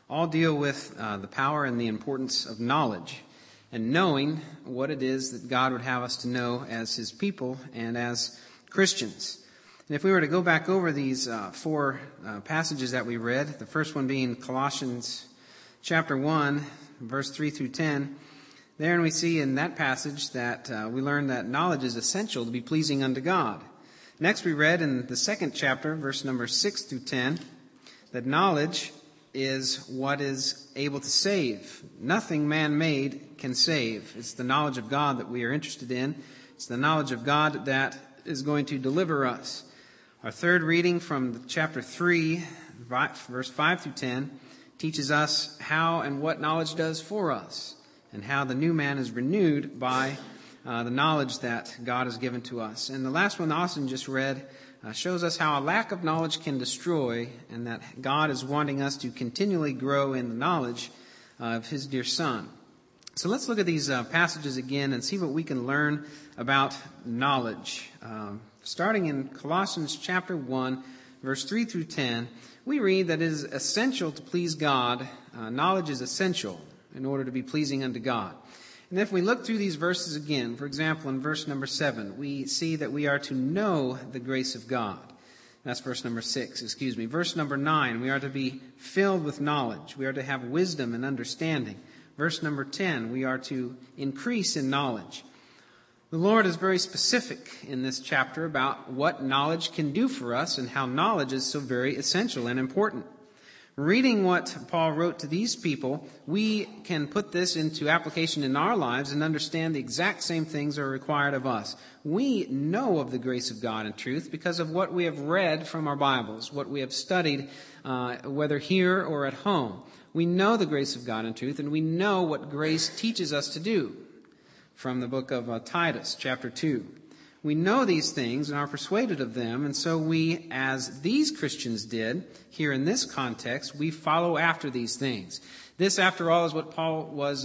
all deal with the power and the importance of knowledge and knowing what it is that God would have us to know as His people and as Christians. And if we were to go back over these four passages that we read, the first one being Colossians chapter 1, verse 3 through 10, there we see in that passage that we learn that knowledge is essential to be pleasing unto God. Next we read in the second chapter, verse number 6 through 10, that knowledge is what is able to save. Nothing man-made can save. It's the knowledge of God that we are interested in. It's the knowledge of God that is going to deliver us. Our third reading from chapter 3, verse 5 through 10, teaches us how and what knowledge does for us, and how the new man is renewed by the knowledge that God has given to us. And the last one Austin just read shows us how a lack of knowledge can destroy, and that God is wanting us to continually grow in the knowledge of His dear Son. So let's look at these passages again and see what we can learn about knowledge. Starting in Colossians chapter 1, verse 3 through 10, we read that it is essential to please God. Knowledge is essential in order to be pleasing unto God. And if we look through these verses again, for example, in verse number 7, we see that we are to know the grace of God. That's verse number 6, Verse number 9, we are to be filled with knowledge. We are to have wisdom and understanding. Verse number 10, we are to increase in knowledge. The Lord is very specific in this chapter about what knowledge can do for us and how knowledge is so very essential and important. Reading what Paul wrote to these people, we can put this into application in our lives and understand the exact same things are required of us. We know of the grace of God and truth because of what we have read from our Bibles, what we have studied, whether here or at home. We know the grace of God and truth, and we know what grace teaches us to do from the book of Titus, chapter 2. We know these things and are persuaded of them, and so we, as these Christians did, here in this context, we follow after these things. This, after all, is what Paul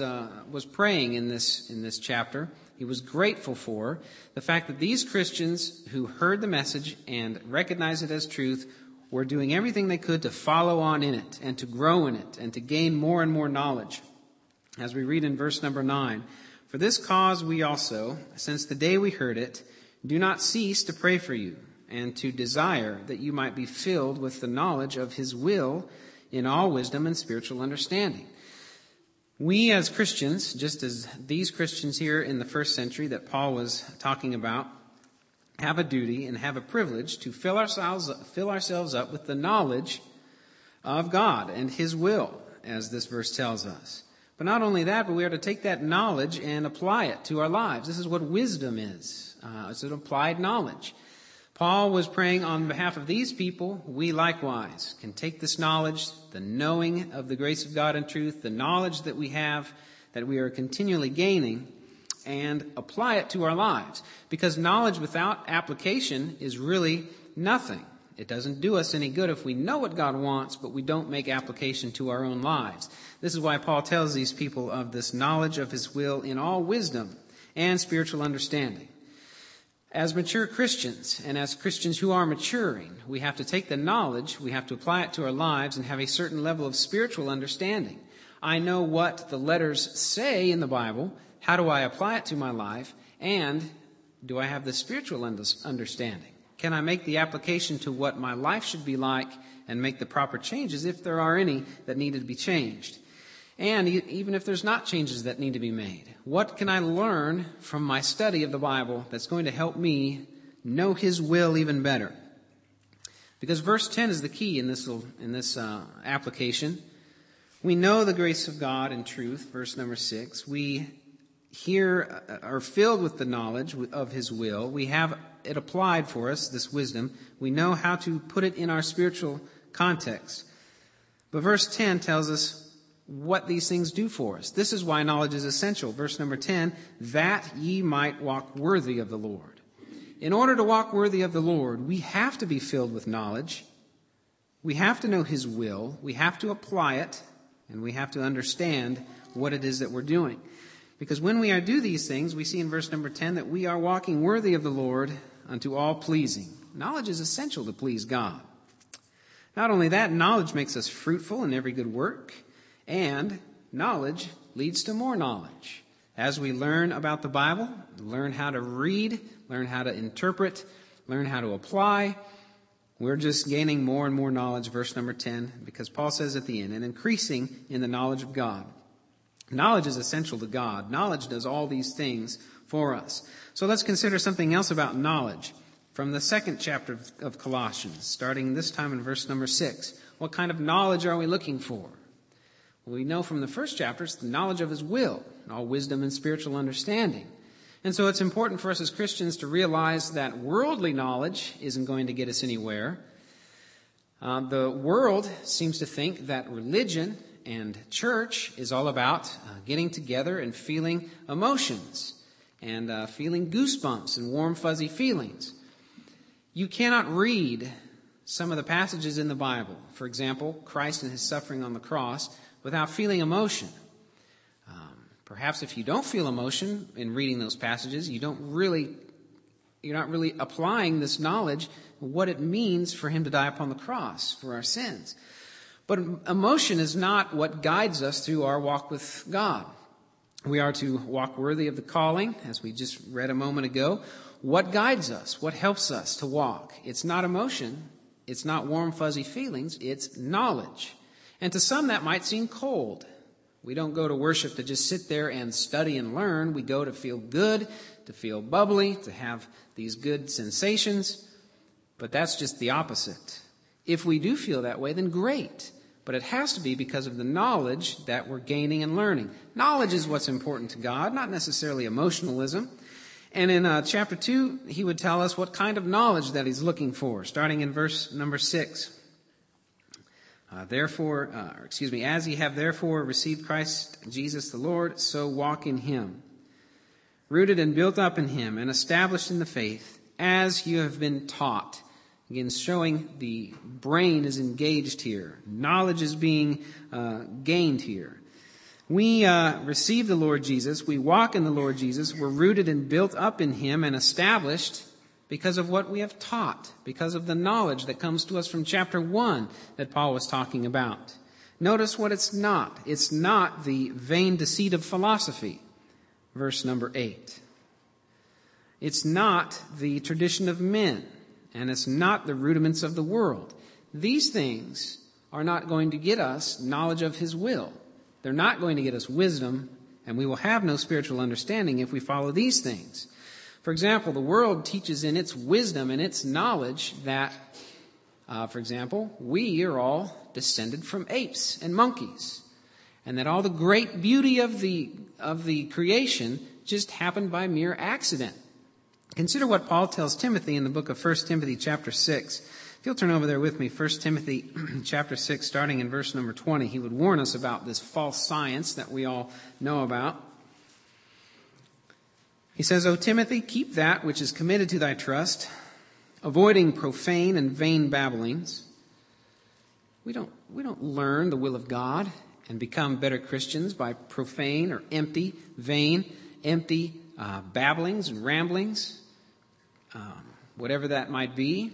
was praying in this chapter. He was grateful for the fact that these Christians who heard the message and recognized it as truth were doing everything they could to follow on in it and to grow in it and to gain more and more knowledge. As we read in verse number 9, "For this cause we also, since the day we heard it, do not cease to pray for you, and to desire that you might be filled with the knowledge of His will in all wisdom and spiritual understanding." We as Christians, just as these Christians here in the first century that Paul was talking about, have a duty and have a privilege to fill ourselves up with the knowledge of God and His will, as this verse tells us. But not only that, but we are to take that knowledge and apply it to our lives. This is what wisdom is. It's an applied knowledge. Paul was praying on behalf of these people. We likewise can take this knowledge, the knowing of the grace of God and truth, the knowledge that we have, that we are continually gaining, and apply it to our lives. Because knowledge without application is really nothing. It doesn't do us any good if we know what God wants, but we don't make application to our own lives. This is why Paul tells these people of this knowledge of His will in all wisdom and spiritual understanding. As mature Christians, and as Christians who are maturing, we have to take the knowledge, we have to apply it to our lives and have a certain level of spiritual understanding. I know what the letters say in the Bible. How do I apply it to my life? And do I have the spiritual understanding? Can I make the application to what my life should be like and make the proper changes, if there are any that need to be changed? And even if there's not changes that need to be made, what can I learn from my study of the Bible that's going to help me know His will even better? Because verse 10 is the key in this application. We know the grace of God and truth, verse number 6. We here are filled with the knowledge of His will. We have it applied for us, this wisdom. We know how to put it in our spiritual context. But verse 10 tells us what these things do for us. This is why knowledge is essential. Verse number 10, "that ye might walk worthy of the Lord." In order to walk worthy of the Lord, we have to be filled with knowledge. We have to know His will. We have to apply it. And we have to understand what it is that we're doing. Because when we do these things, we see in verse number 10 that we are walking worthy of the Lord unto all pleasing. Knowledge is essential to please God. Not only that, knowledge makes us fruitful in every good work. And knowledge leads to more knowledge. As we learn about the Bible, learn how to read, learn how to interpret, learn how to apply, we're just gaining more and more knowledge, verse number 10, because Paul says at the end, and increasing in the knowledge of God. Knowledge is essential to God. Knowledge does all these things for us. So let's consider something else about knowledge from the second chapter of Colossians, starting this time in verse number 6. What kind of knowledge are we looking for? Well, we know from the first chapter it's the knowledge of His will, all wisdom and spiritual understanding. And so it's important for us as Christians to realize that worldly knowledge isn't going to get us anywhere. The world seems to think that religion and church is all about getting together and feeling emotions and feeling goosebumps and warm, fuzzy feelings. You cannot read some of the passages in the Bible, for example, Christ and His suffering on the cross, without feeling emotion. Perhaps if you don't feel emotion in reading those passages, you're not really applying this knowledge, what it means for Him to die upon the cross for our sins. But emotion is not what guides us through our walk with God. We are to walk worthy of the calling, as we just read a moment ago. What guides us? What helps us to walk? It's not emotion. It's not warm, fuzzy feelings. It's knowledge. And to some that might seem cold. We don't go to worship to just sit there and study and learn. We go to feel good, to feel bubbly, to have these good sensations. But that's just the opposite. If we do feel that way, then great. But it has to be because of the knowledge that we're gaining and learning. Knowledge is what's important to God, not necessarily emotionalism. And in chapter 2, he would tell us what kind of knowledge that he's looking for, starting in verse number 6. As ye have therefore received Christ Jesus the Lord, so walk in Him, rooted and built up in Him, and established in the faith, as you have been taught. Again, showing the brain is engaged here. Knowledge is being gained here. We receive the Lord Jesus. We walk in the Lord Jesus. We're rooted and built up in Him and established because of what we have taught, because of the knowledge that comes to us from chapter 1 that Paul was talking about. Notice what it's not. It's not the vain deceit of philosophy, verse number 8. It's not the tradition of men, and it's not the rudiments of the world. These things are not going to get us knowledge of His will. They're not going to get us wisdom, and we will have no spiritual understanding if we follow these things. For example, the world teaches in its wisdom and its knowledge that, for example, we are all descended from apes and monkeys, and that all the great beauty of the creation just happened by mere accident. Consider what Paul tells Timothy in the book of 1 Timothy chapter 6. If you'll turn over there with me, 1 Timothy chapter 6, starting in verse number 20, he would warn us about this false science that we all know about. He says, O Timothy, keep that which is committed to thy trust, avoiding profane and vain babblings. We don't learn the will of God and become better Christians by profane or empty babblings and ramblings, whatever that might be.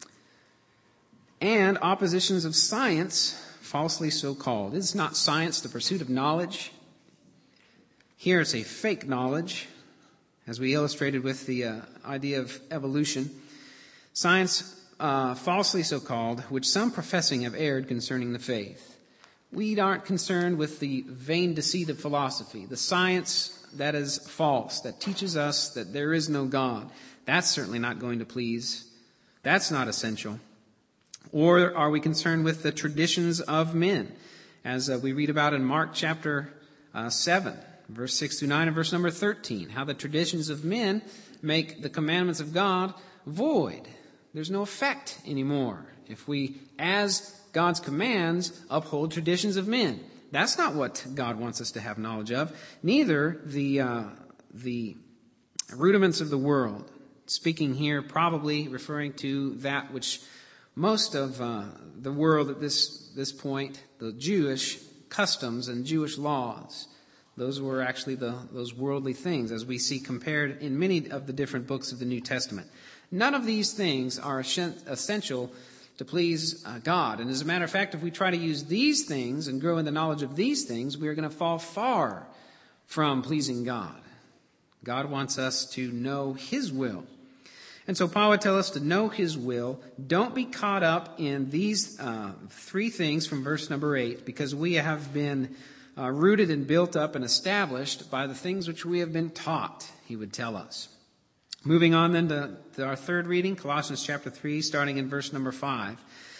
And oppositions of science, falsely so called. It's not science, the pursuit of knowledge. Here it's a fake knowledge, as we illustrated with the idea of evolution. Science, falsely so called, which some professing have erred concerning the faith. We aren't concerned with the vain deceit of philosophy, the science that is false, that teaches us that there is no God. That's certainly not going to please. That's not essential. Or are we concerned with the traditions of men, as we read about in Mark chapter 7, verse 6 through 9, and verse number 13, how the traditions of men make the commandments of God void. There's no effect anymore if we, as God's commands, uphold traditions of men. That's not what God wants us to have knowledge of. Neither the rudiments of the world. Speaking here, probably referring to that which most of the world at this point, the Jewish customs and Jewish laws, those were actually those worldly things, as we see compared in many of the different books of the New Testament. None of these things are essential to please God. And as a matter of fact, if we try to use these things and grow in the knowledge of these things, we are going to fall far from pleasing God. God wants us to know His will. And so Paul would tell us to know His will. Don't be caught up in these three things from verse number 8, because we have been rooted and built up and established by the things which we have been taught, he would tell us. Moving on then to our third reading, Colossians chapter 3, starting in verse number 5.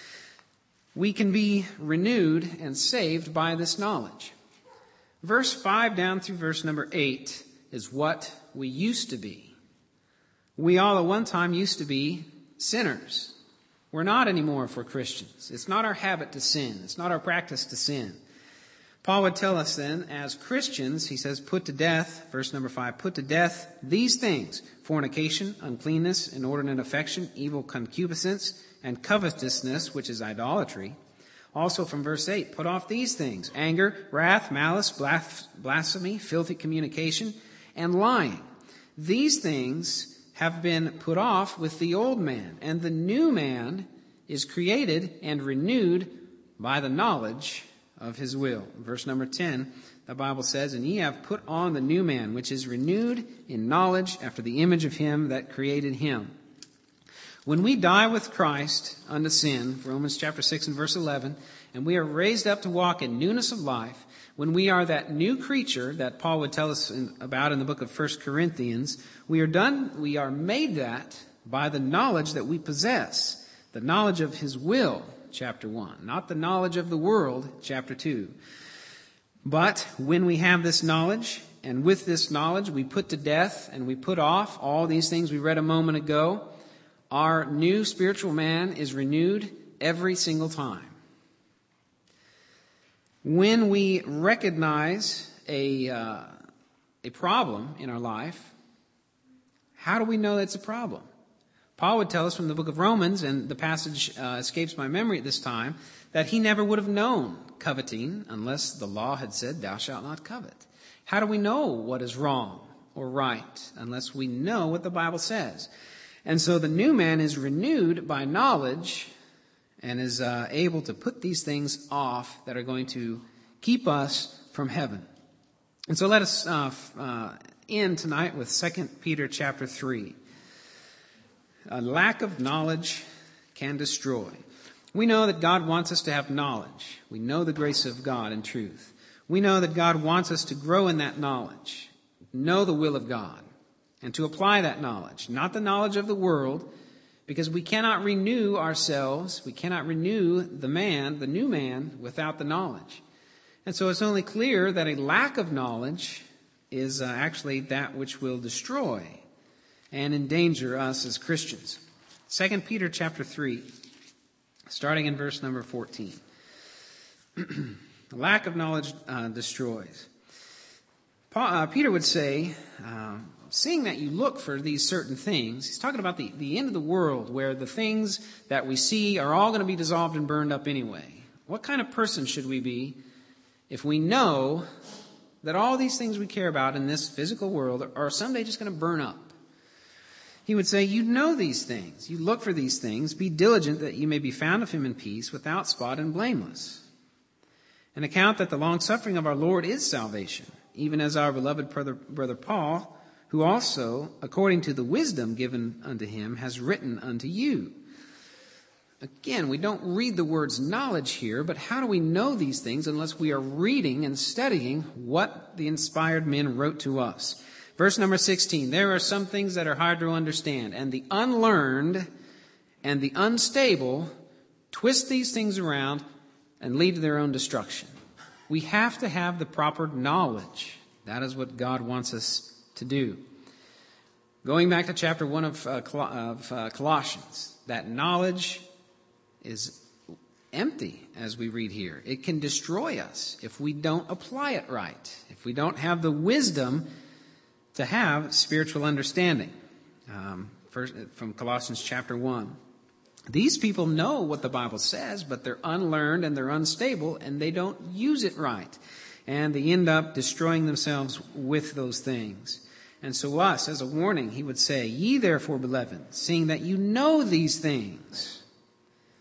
We can be renewed and saved by this knowledge. Verse 5 down through verse number 8 is what we used to be. We all at one time used to be sinners. We're not anymore if we're Christians. It's not our habit to sin. It's not our practice to sin. Paul would tell us then, as Christians, he says, put to death, verse number 5, put to death these things: fornication, uncleanness, inordinate affection, evil concupiscence, and covetousness, which is idolatry. Also from verse 8, put off these things: anger, wrath, malice, blasphemy, filthy communication, and lying. These things have been put off with the old man, and the new man is created and renewed by the knowledge of his will. Verse number 10, the Bible says, and ye have put on the new man, which is renewed in knowledge after the image of him that created him. When we die with Christ unto sin, Romans chapter 6 and verse 11, and we are raised up to walk in newness of life, when we are that new creature that Paul would tell us about in the book of 1 Corinthians, we are made that by the knowledge that we possess, the knowledge of his will, chapter 1, not the knowledge of the world, chapter 2. But when we have this knowledge, and with this knowledge we put to death and we put off all these things we read a moment ago, our new spiritual man is renewed every single time. When we recognize a problem in our life, how do we know it's a problem? Paul would tell us from the book of Romans, and the passage escapes my memory at this time, that he never would have known coveting unless the law had said, thou shalt not covet. How do we know what is wrong or right unless we know what the Bible says? And so the new man is renewed by knowledge and is able to put these things off that are going to keep us from heaven. And so let us end tonight with 2 Peter chapter 3. A lack of knowledge can destroy. We know that God wants us to have knowledge. We know the grace of God and truth. We know that God wants us to grow in that knowledge, know the will of God, and to apply that knowledge, not the knowledge of the world, because we cannot renew ourselves, we cannot renew the new man, without the knowledge. And so it's only clear that a lack of knowledge is actually that which will destroy and endanger us as Christians. 2 Peter chapter 3, starting in verse number 14. A lack of knowledge destroys. Peter would say, seeing that you look for these certain things, he's talking about the end of the world where the things that we see are all going to be dissolved and burned up anyway. What kind of person should we be if we know that all these things we care about in this physical world are someday just going to burn up? He would say, you know these things. You look for these things. Be diligent that you may be found of him in peace, without spot and blameless. And account that the long-suffering of our Lord is salvation, even as our beloved brother Paul, who also, according to the wisdom given unto him, has written unto you. Again, we don't read the words knowledge here, but how do we know these things unless we are reading and studying what the inspired men wrote to us? Verse number 16, there are some things that are hard to understand, and the unlearned and the unstable twist these things around and lead to their own destruction. We have to have the proper knowledge. That is what God wants us to do. Going back to chapter 1 of Colossians, that knowledge is empty, as we read here. It can destroy us if we don't apply it right, if we don't have the wisdom to have spiritual understanding. First, from Colossians chapter 1. These people know what the Bible says, but they're unlearned and they're unstable and they don't use it right. And they end up destroying themselves with those things. And so us, as a warning, he would say, ye therefore, beloved, seeing that you know these things.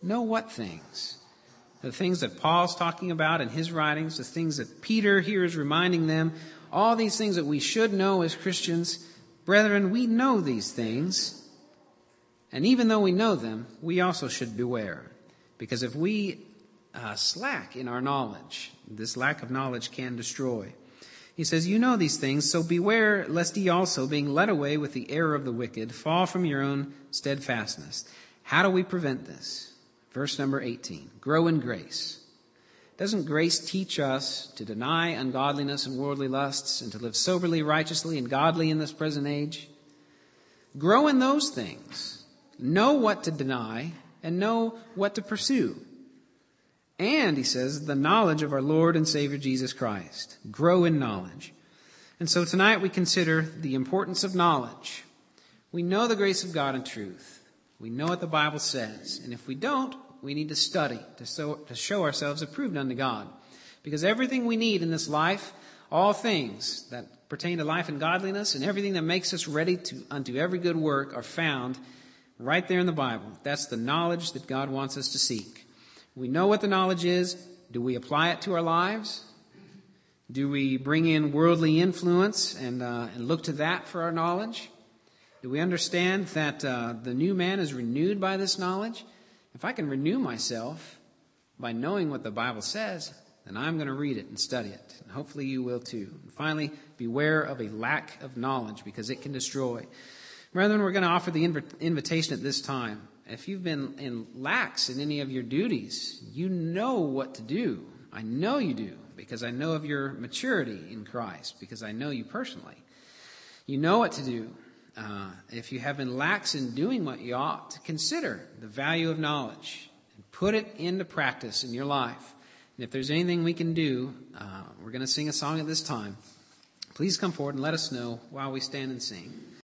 Know what things? The things that Paul's talking about in his writings, the things that Peter here is reminding them, all these things that we should know as Christians. Brethren, we know these things, and even though we know them, we also should beware. Because if we slack in our knowledge, this lack of knowledge can destroy. He says, you know these things, so beware lest ye also, being led away with the error of the wicked, fall from your own steadfastness. How do we prevent this? Verse number 18, grow in grace. Doesn't grace teach us to deny ungodliness and worldly lusts and to live soberly, righteously, and godly in this present age? Grow in those things. Know what to deny and know what to pursue. And, he says, the knowledge of our Lord and Savior Jesus Christ. Grow in knowledge. And so tonight we consider the importance of knowledge. We know the grace of God and truth. We know what the Bible says. And if we don't, we need to study to show ourselves approved unto God. Because everything we need in this life, all things that pertain to life and godliness, and everything that makes us ready unto every good work are found right there in the Bible. That's the knowledge that God wants us to seek. We know what the knowledge is. Do we apply it to our lives? Do we bring in worldly influence and look to that for our knowledge? Do we understand that the new man is renewed by this knowledge? If I can renew myself by knowing what the Bible says, then I'm going to read it and study it. And hopefully you will too. And finally, beware of a lack of knowledge because it can destroy. Brethren, we're going to offer the invitation at this time. If you've been in lax in any of your duties, you know what to do. I know you do because I know of your maturity in Christ, because I know you personally. You know what to do. If you have been lax in doing what you ought, to consider the value of knowledge and put it into practice in your life. And if there's anything we can do, we're going to sing a song at this time. Please come forward and let us know while we stand and sing.